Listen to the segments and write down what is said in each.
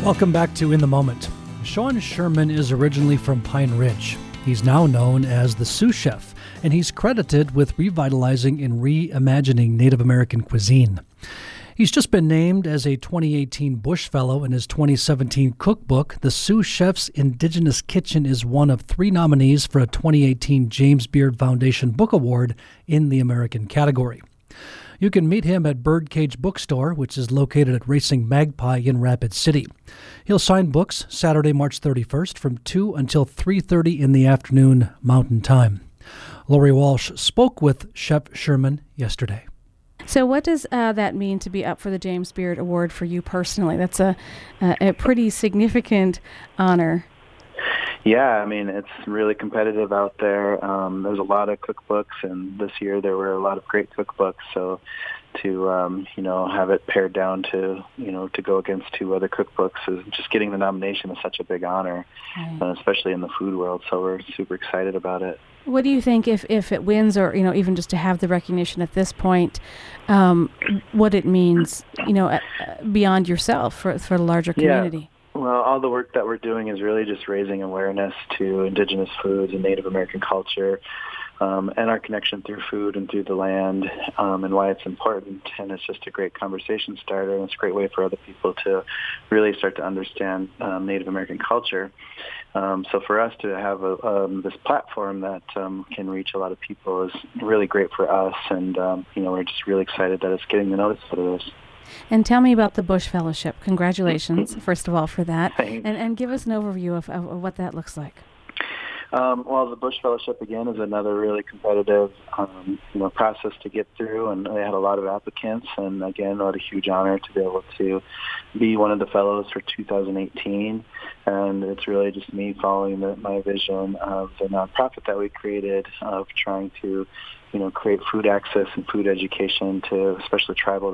Welcome back to In the Moment. Sean Sherman is originally from Pine Ridge. He's now known as the sous chef, and he's credited with revitalizing and reimagining Native American cuisine. He's just been named as a 2018 Bush Fellow in his 2017 cookbook. The Sous Chef's Indigenous Kitchen is one of 3 nominees for a 2018 James Beard Foundation Book Award in the American category. You can meet him at Birdcage Bookstore, which is located at Racing Magpie in Rapid City. He'll sign books Saturday, March 31st from 2 until 3:30 in the afternoon Mountain Time. Lori Walsh spoke with Chef Sherman yesterday. So what does that mean to be up for the James Beard Award for you personally? That's a pretty significant honor. Yeah, I mean, it's really competitive out there. There's a lot of cookbooks, and this year there were a lot of great cookbooks. So to, have it pared down to, to go against 2 other cookbooks, just getting the nomination is such a big honor, especially in the food world. So we're super excited about it. What do you think if it wins, or, even just to have the recognition at this point, what it means, beyond yourself for the larger community? Yeah. Well, all the work that we're doing is really just raising awareness to indigenous foods and Native American culture, and our connection through food and through the land, and why it's important. And it's just a great conversation starter, and it's a great way for other people to really start to understand Native American culture. So for us to have this platform that can reach a lot of people is really great for us, and we're just really excited that it's getting the notice that it is. And tell me about the Bush Fellowship. Congratulations, first of all, for that. And give us an overview of what that looks like. Well, the Bush Fellowship, again, is another really competitive process to get through, and they had a lot of applicants. And, again, what a huge honor to be able to be one of the fellows for 2018. And it's really just me following my vision of the nonprofit that we created of trying to create food access and food education to especially tribal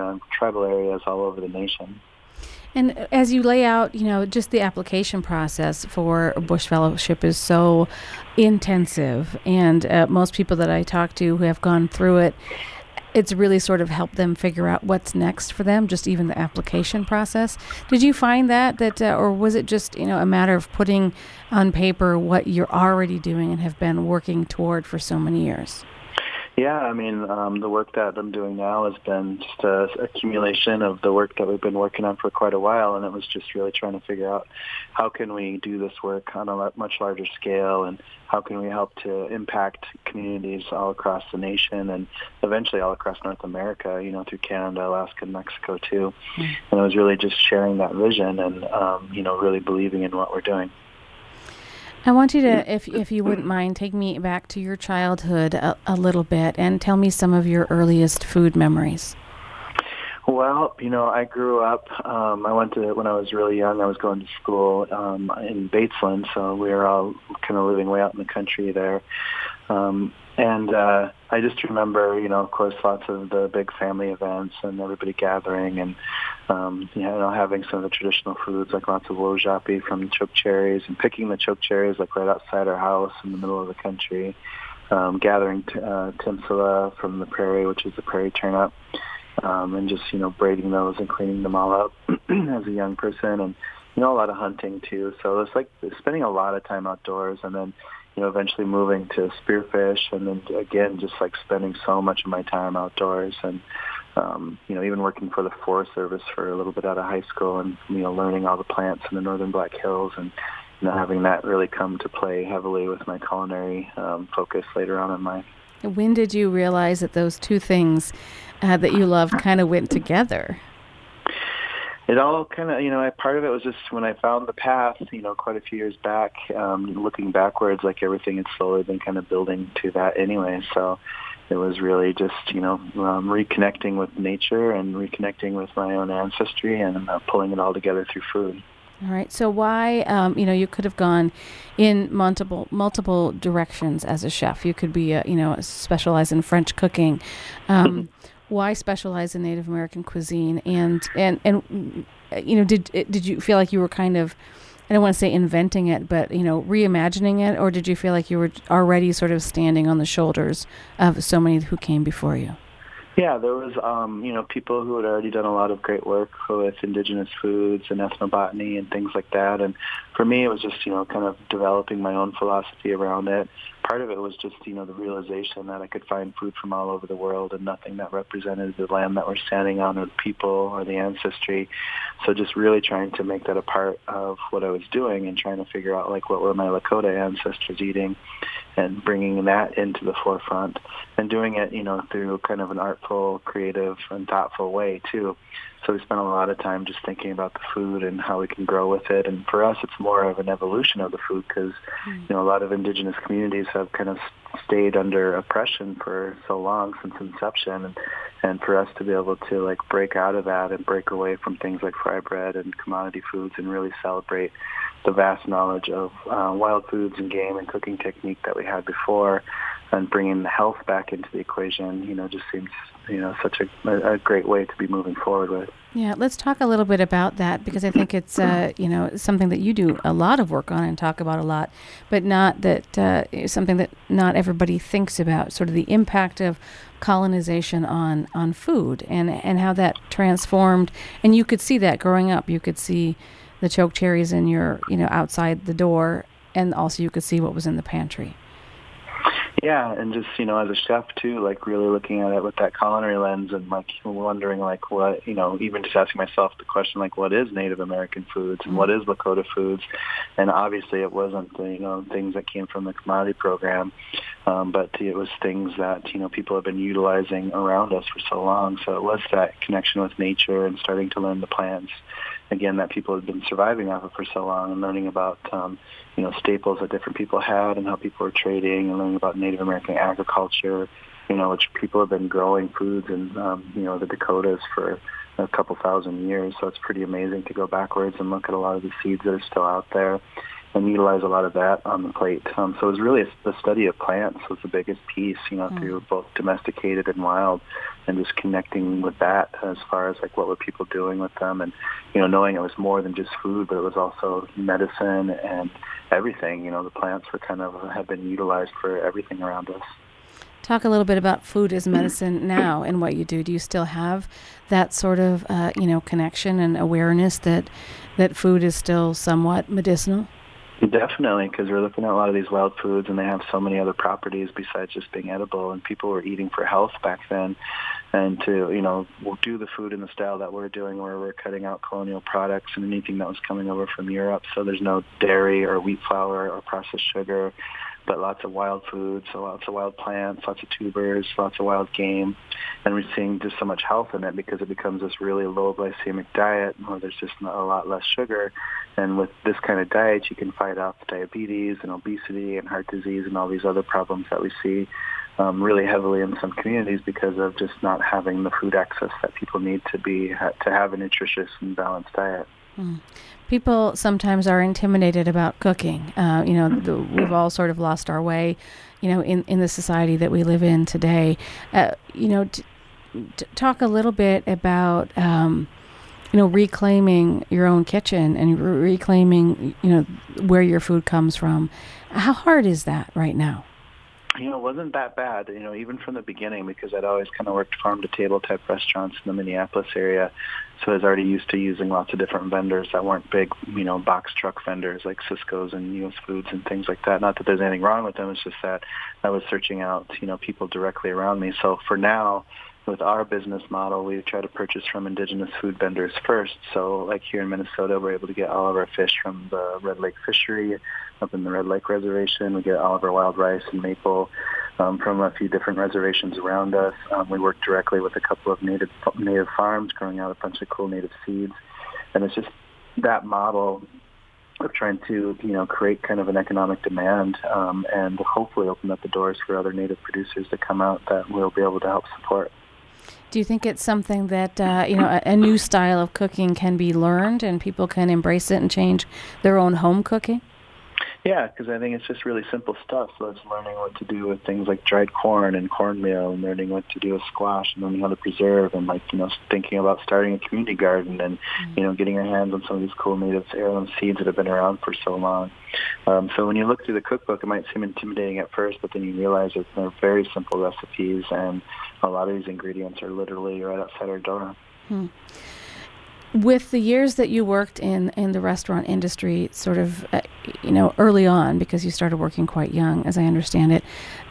areas all over the nation. And as you lay out, just the application process for Bush Fellowship is so intensive, and most people that I talk to who have gone through it, it's really sort of helped them figure out what's next for them, just even the application process. Did you find that or was it just, a matter of putting on paper what you're already doing and have been working toward for so many years? Yeah, I mean, the work that I'm doing now has been just an accumulation of the work that we've been working on for quite a while, and it was just really trying to figure out how can we do this work on a much larger scale, and how can we help to impact communities all across the nation and eventually all across North America, through Canada, Alaska, and Mexico too. Mm-hmm. And it was really just sharing that vision and, really believing in what we're doing. I want you to, if you wouldn't mind, take me back to your childhood a little bit and tell me some of your earliest food memories. Well, I grew up, when I was really young, I was going to school in Batesland, so we were all kind of living way out in the country there. And I just remember, of course, lots of the big family events and everybody gathering and, having some of the traditional foods like lots of wojapi from choke cherries and picking the choke cherries like right outside our house in the middle of the country, gathering timsala from the prairie, which is the prairie turnip, and just, braiding those and cleaning them all up as a young person, and, a lot of hunting too. So it's like spending a lot of time outdoors, and then eventually moving to spearfish, and then again, just like spending so much of my time outdoors, and even working for the Forest Service for a little bit out of high school, and learning all the plants in the Northern Black Hills, and having that really come to play heavily with my culinary focus later on in life. When did you realize that those two things that you loved kind of went together? It all kind of, part of it was just when I found the path, quite a few years back, looking backwards, like everything had slowly been kind of building to that anyway. So it was really just, reconnecting with nature and reconnecting with my own ancestry and pulling it all together through food. All right. So why, you could have gone in multiple directions as a chef. You could be, specialize in French cooking. Why specialize in Native American cuisine? And did you feel like you were kind of, I don't want to say inventing it, but, reimagining it? Or did you feel like you were already sort of standing on the shoulders of so many who came before you? Yeah, there was, people who had already done a lot of great work with indigenous foods and ethnobotany and things like that. And for me, it was just, kind of developing my own philosophy around it. Part of it was just, the realization that I could find food from all over the world and nothing that represented the land that we're standing on or the people or the ancestry. So just really trying to make that a part of what I was doing and trying to figure out, what were my Lakota ancestors eating and bringing that into the forefront and doing it, through kind of an artful, creative, and thoughtful way, too. So we spent a lot of time just thinking about the food and how we can grow with it. And for us, it's more of an evolution of the food because, a lot of indigenous communities have kind of stayed under oppression for so long since inception. And for us to be able to, break out of that and break away from things like fry bread and commodity foods and really celebrate the vast knowledge of wild foods and game and cooking technique that we had before and bringing the health back into the equation, just seems, such a great way to be moving forward with. Yeah, let's talk a little bit about that because I think it's, something that you do a lot of work on and talk about a lot, but not that something that not everybody thinks about, sort of the impact of colonization on food and how that transformed. And you could see that growing up. You could see the choke cherries in your, outside the door, and also you could see what was in the pantry. Yeah, and just, as a chef, too, really looking at it with that culinary lens and, wondering, what, even just asking myself the question, what is Native American foods and what is Lakota foods? And obviously it wasn't, things that came from the commodity program, but it was things that, people have been utilizing around us for so long. So it was that connection with nature and starting to learn the plants, again, that people had been surviving off of for so long and learning about, staples that different people had and how people were trading and learning about Native American agriculture, which people have been growing foods in, the Dakotas for a couple thousand years. So it's pretty amazing to go backwards and look at a lot of the seeds that are still out there and utilize a lot of that on the plate. So it was really the study of plants was the biggest piece, through both domesticated and wild, and just connecting with that as far as what were people doing with them, and knowing it was more than just food, but it was also medicine and everything. The plants were have been utilized for everything around us. Talk a little bit about food as medicine now and what you do. Do you still have that sort of connection and awareness that food is still somewhat medicinal? Definitely, because we're looking at a lot of these wild foods, and they have so many other properties besides just being edible. And people were eating for health back then, and to we'll do the food in the style that we're doing, where we're cutting out colonial products and anything that was coming over from Europe. So there's no dairy or wheat flour or processed sugar, but lots of wild foods, so lots of wild plants, lots of tubers, lots of wild game. And we're seeing just so much health in it because it becomes this really low glycemic diet where there's just a lot less sugar. And with this kind of diet, you can fight off diabetes and obesity and heart disease and all these other problems that we see really heavily in some communities because of just not having the food access that people need to have a nutritious and balanced diet. People sometimes are intimidated about cooking. We've all sort of lost our way, in the society that we live in today. Talk a little bit about, reclaiming your own kitchen and reclaiming, where your food comes from. How hard is that right now? It wasn't that bad, even from the beginning, because I'd always kind of worked farm-to-table type restaurants in the Minneapolis area. So I was already used to using lots of different vendors that weren't big, box truck vendors like Sysco's and U.S. Foods and things like that. Not that there's anything wrong with them. It's just that I was searching out, people directly around me. So for now, with our business model, we try to purchase from indigenous food vendors first. So like here in Minnesota, we're able to get all of our fish from the Red Lake Fishery up in the Red Lake Reservation. We get all of our wild rice and maple from a few different reservations around us. We work directly with a couple of native farms growing out a bunch of cool native seeds. And it's just that model of trying to, create kind of an economic demand and hopefully open up the doors for other native producers to come out that we'll be able to help support. Do you think it's something that, a new style of cooking can be learned and people can embrace it and change their own home cooking? Yeah, because I think it's just really simple stuff. So it's learning what to do with things like dried corn and cornmeal, and learning what to do with squash, and learning how to preserve, and thinking about starting a community garden, and getting your hands on some of these cool native heirloom seeds that have been around for so long. So when you look through the cookbook, it might seem intimidating at first, but then you realize that they're very simple recipes, and a lot of these ingredients are literally right outside our door. With the years that you worked in the restaurant industry, sort of, early on, because you started working quite young, as I understand it,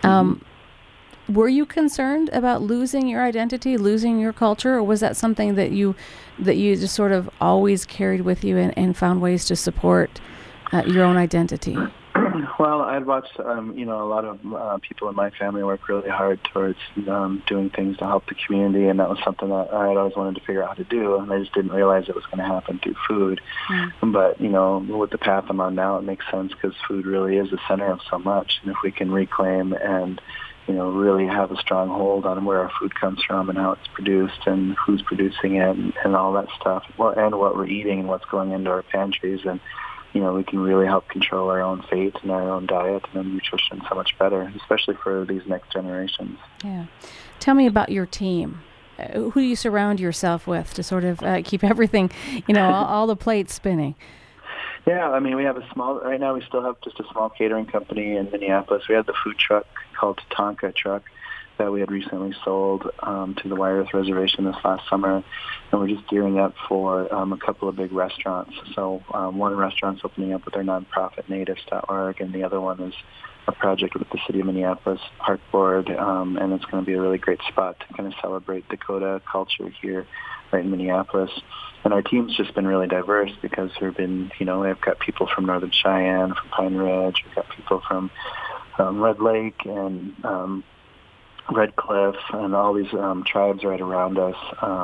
were you concerned about losing your identity, losing your culture, or was that something that you just sort of always carried with you and found ways to support your own identity? Well, I'd watched, a lot of people in my family work really hard towards doing things to help the community, and that was something that I had always wanted to figure out how to do, and I just didn't realize it was going to happen through food. But, with the path I'm on now, it makes sense because food really is the center of so much, and if we can reclaim and really have a strong hold on where our food comes from and how it's produced and who's producing it and all that stuff, and what we're eating and what's going into our pantries, and we can really help control our own fate and our own diet and our nutrition so much better, especially for these next generations. Yeah. Tell me about your team. Who do you surround yourself with to sort of keep everything, all the plates spinning? Yeah, we have right now we still have just a small catering company in Minneapolis. We have the food truck called Tatanka Truck that we had recently sold to the Wyearth Reservation this last summer, and we're just gearing up for a couple of big restaurants. So one restaurant's opening up with our nonprofit natives.org, and the other one is a project with the City of Minneapolis Park Board, and it's going to be a really great spot to kind of celebrate Dakota culture here right in Minneapolis. And our team's just been really diverse because we've got people from Northern Cheyenne, from Pine Ridge, we've got people from Red Lake and Red Cliff, and all these tribes right around us.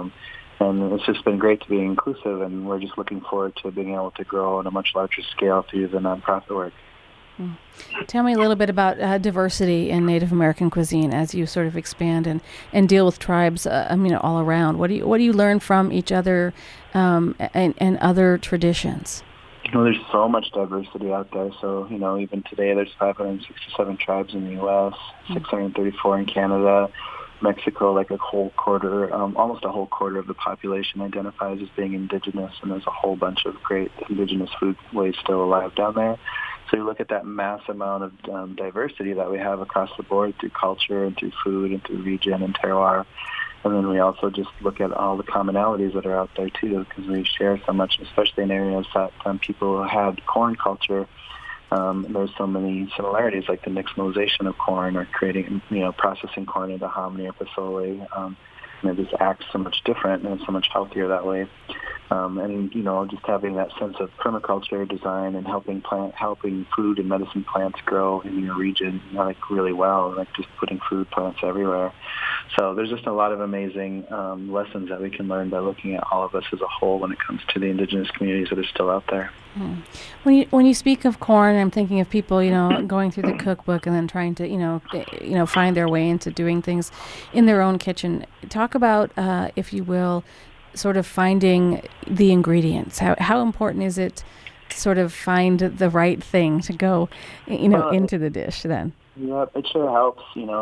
And it's just been great to be inclusive, and we're just looking forward to being able to grow on a much larger scale through the nonprofit work. Tell me a little bit about diversity in Native American cuisine as you sort of expand and deal with tribes, all around. What do you learn from each other and other traditions? There's so much diversity out there. So, even today there's 567 tribes in the U.S., 634 in Canada. Mexico, like a whole quarter, almost a whole quarter of the population identifies as being indigenous, and there's a whole bunch of great indigenous food ways still alive down there. So you look at that mass amount of diversity that we have across the board through culture and through food and through region and terroir. And then we also just look at all the commonalities that are out there, too, because we share so much, especially in areas that people had corn culture. There's so many similarities, like the nixtamalization of corn or creating, processing corn into hominy or pasole. And it just acts so much different and it's so much healthier that way. And just having that sense of permaculture design and helping food and medicine plants grow in your region, really well, like just putting food plants everywhere. So there's just a lot of amazing lessons that we can learn by looking at all of us as a whole when it comes to the indigenous communities that are still out there. When you speak of corn, I'm thinking of people, going through the cookbook and then trying to, find their way into doing things in their own kitchen. Talk about, if you will, sort of finding the ingredients. How important is it to sort of find the right thing to go, into the dish then? Yeah, it sure helps,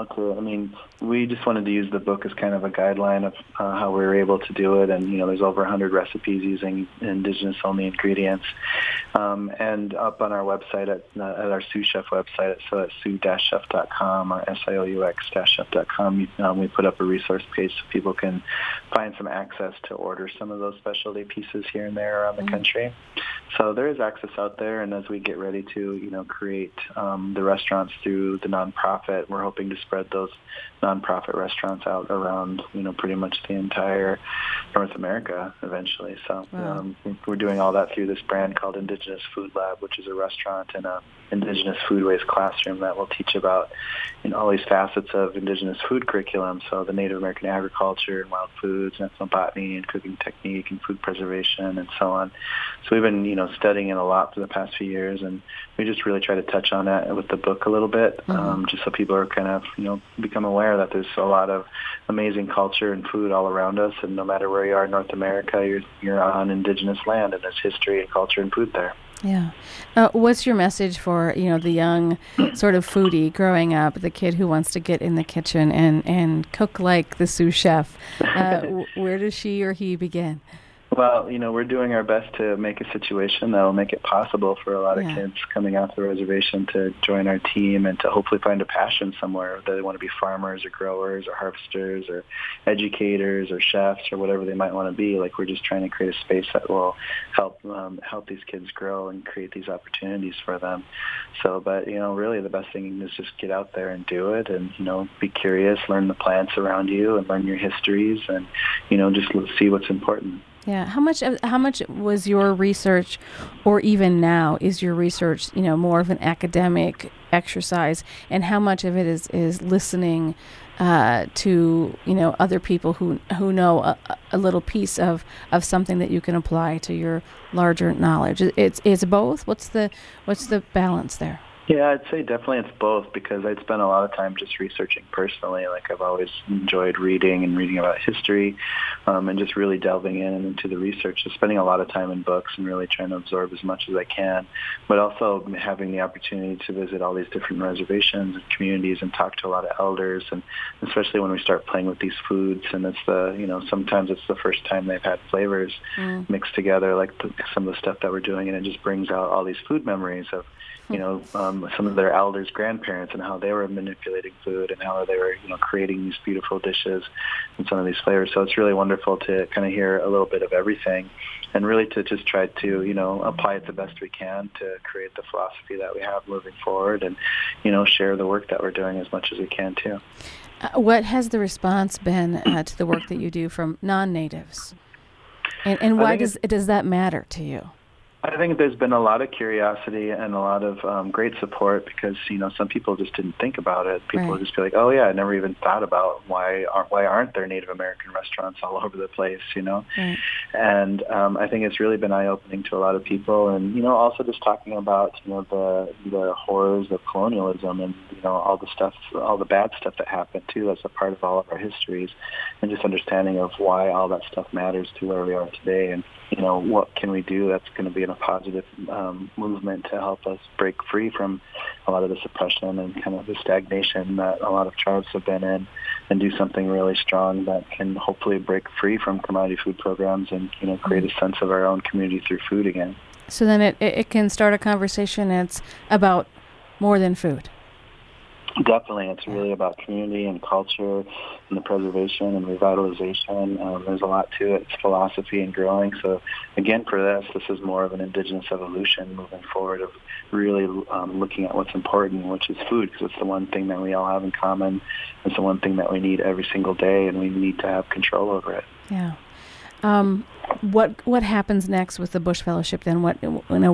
we just wanted to use the book as kind of a guideline of how we were able to do it. And, there's over 100 recipes using indigenous-only ingredients. And up on our website, at our sous chef website, so at sous-chef.com or SIOUX-chef.com, we put up a resource page so people can find some access to order some of those specialty pieces here and there around the country. So there is access out there, and as we get ready to, create the restaurants through the nonprofit, we're hoping to spread those nonprofit restaurants out around, pretty much the entire North America eventually. So we're doing all that through this brand called Indigenous Food Lab, which is a restaurant and a Indigenous Foodways classroom that will teach about all these facets of Indigenous food curriculum. So the Native American agriculture and wild foods, and ethnobotany and cooking technique and food preservation and so on. So we've been, studying it a lot for the past few years, and we just really try to touch on that with the book a little bit, just so people are kind of, become aware that there's a lot of amazing culture and food all around us, and no matter where you are in North America, you're on indigenous land, and there's history and culture and food there. Yeah. What's your message for, the young sort of foodie growing up, the kid who wants to get in the kitchen and cook like the sous chef? Where does she or he begin? Well, we're doing our best to make a situation that will make it possible for a lot of kids coming off the reservation to join our team and to hopefully find a passion somewhere, whether they want to be farmers or growers or harvesters or educators or chefs or whatever they might want to be. Like, we're just trying to create a space that will help these kids grow and create these opportunities for them. So, but, really the best thing is just get out there and do it and, be curious, learn the plants around you and learn your histories and, just see what's important. Yeah. How much was your research, or even now is your research, more of an academic exercise, and how much of it is listening to other people who know a little piece of something that you can apply to your larger knowledge? It's both. What's the balance there? Yeah, I'd say definitely it's both, because I'd spent a lot of time just researching personally. Like, I've always enjoyed reading about history and just really delving in and into the research, just spending a lot of time in books and really trying to absorb as much as I can, but also having the opportunity to visit all these different reservations and communities and talk to a lot of elders, and especially when we start playing with these foods, and it's sometimes it's the first time they've had flavors mixed together, like some of the stuff that we're doing, and it just brings out all these food memories of some of their elders' grandparents and how they were manipulating food and how they were, creating these beautiful dishes and some of these flavors. So it's really wonderful to kind of hear a little bit of everything and really to just try to, apply it the best we can to create the philosophy that we have moving forward and, share the work that we're doing as much as we can too. What has the response been to the work that you do from non-natives? And why does that matter to you? I think there's been a lot of curiosity and a lot of great support because, some people just didn't think about it. People would just be like, oh, yeah, I never even thought about why aren't there Native American restaurants all over the place, Right. And I think it's really been eye-opening to a lot of people. And, also just talking about, the horrors of colonialism and, all the stuff, all the bad stuff that happened, too, that's a part of all of our histories, and just understanding of why all that stuff matters to where we are today. And, what can we do that's going to be in a positive movement to help us break free from a lot of this oppression and kind of the stagnation that a lot of tribes have been in, and do something really strong that can hopefully break free from commodity food programs and, create a sense of our own community through food again. So then it can start a conversation that's about more than food. Definitely. It's really about community and culture and the preservation and revitalization. There's a lot to it. It's philosophy and growing. So, again, for this is more of an indigenous evolution moving forward of really looking at what's important, which is food, because it's the one thing that we all have in common. It's the one thing that we need every single day, and we need to have control over it. Yeah. What happens next with the Bush Fellowship then? What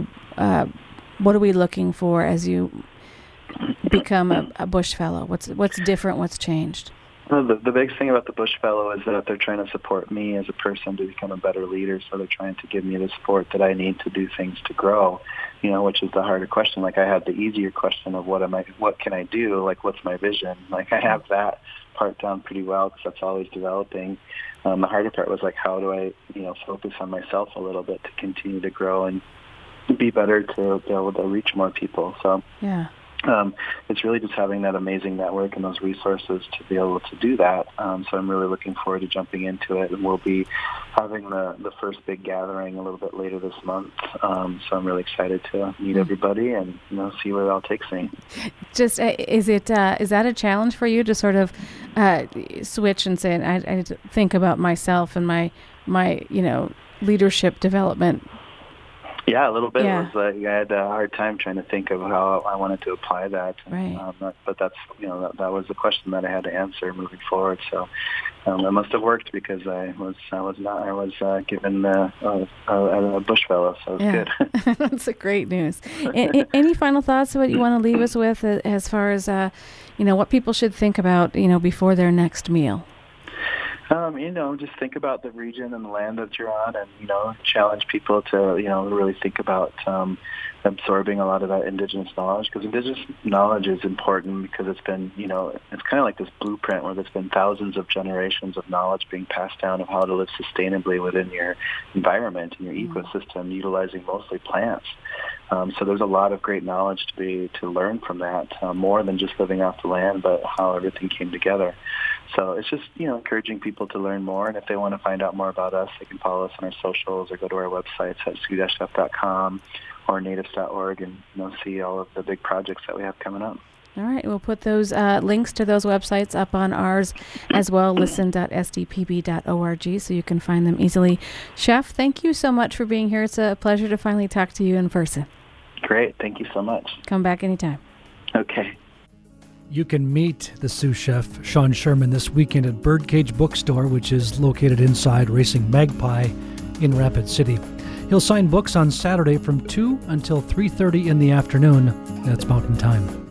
are we looking for as you become a Bush Fellow? What's different? What's changed? Well, the biggest thing about the Bush Fellow is that they're trying to support me as a person to become a better leader. So they're trying to give me the support that I need to do things to grow, which is the harder question. Like, I had the easier question of what can I do? Like, what's my vision? Like, I have that part down pretty well because that's always developing. The harder part was like, how do I, focus on myself a little bit to continue to grow and be better to be able to reach more people. So yeah. It's really just having that amazing network and those resources to be able to do that. So I'm really looking forward to jumping into it, and we'll be having the first big gathering a little bit later this month. So I'm really excited to meet everybody and see where it all takes me. Just is that a challenge for you to sort of switch and say, I need to think about myself and my leadership development? Yeah, a little bit. Yeah. It was I had a hard time trying to think of how I wanted to apply that. Right. But that's that was the question that I had to answer moving forward. So it must have worked because I was given a Bush Fellow, so it's good. That's a great news. Any final thoughts of what you want to leave us with as far as what people should think about before their next meal? Just think about the region and the land that you're on, and challenge people to really think about absorbing a lot of that indigenous knowledge, because indigenous knowledge is important because it's been it's kind of like this blueprint where there's been thousands of generations of knowledge being passed down of how to live sustainably within your environment and your ecosystem, utilizing mostly plants. So there's a lot of great knowledge to learn from that, more than just living off the land, but how everything came together. So it's just, encouraging people to learn more. And if they want to find out more about us, they can follow us on our socials or go to our websites at sioux-chef.com or natives.org and see all of the big projects that we have coming up. All right. We'll put those links to those websites up on ours as well, listen.sdpb.org, so you can find them easily. Chef, thank you so much for being here. It's a pleasure to finally talk to you in person. Great. Thank you so much. Come back anytime. Okay. You can meet the sous chef, Sean Sherman, this weekend at Birdcage Bookstore, which is located inside Racing Magpie in Rapid City. He'll sign books on Saturday from 2 until 3:30 in the afternoon. That's Mountain Time.